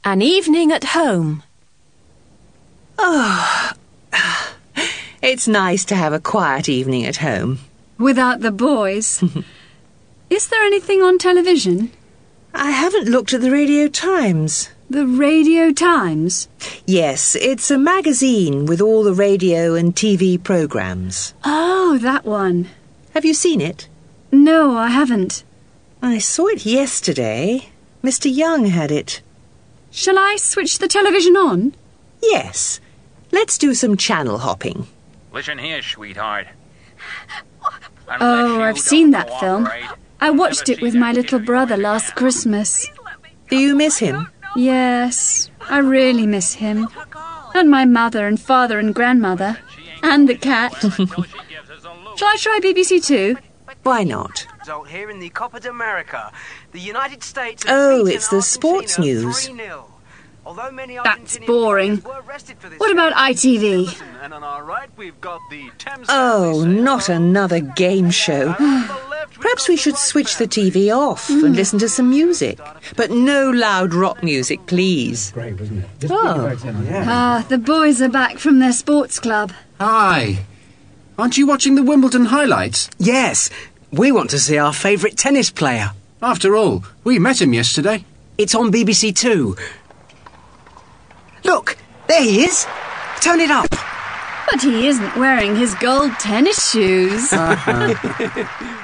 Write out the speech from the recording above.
An evening at home. Oh, it's nice to have a quiet evening at home. Without the boys. Is there anything on television? I haven't looked at the Radio Times. The Radio Times? Yes, it's a magazine with all the radio and TV programmes. Oh, that one. Have you seen it? No, I haven't. I saw it yesterday. Mr. Young had it. Shall I switch the television on? Yes. Let's do some channel hopping. Listen here, sweetheart. Oh, I've seen that film. I watched it with my little brother last Christmas. Do you miss him? Yes, I really miss him. And my mother and father and grandmother. And the cat. Shall I try BBC Two? Why not? Here in the Copa de America, the United States. Oh, it's the sports news. That's boring. What about ITV? Oh, not another game show. Perhaps we should switch the TV off and listen to some music. But no loud rock music, please. Great, wasn't it? Ah, the boys are back from their sports club. Hi. Aren't you watching the Wimbledon highlights? Yes. We want to see our favourite tennis player. After all, we met him yesterday. It's on BBC Two. Look, there he is. Turn it up. But he isn't wearing his gold tennis shoes.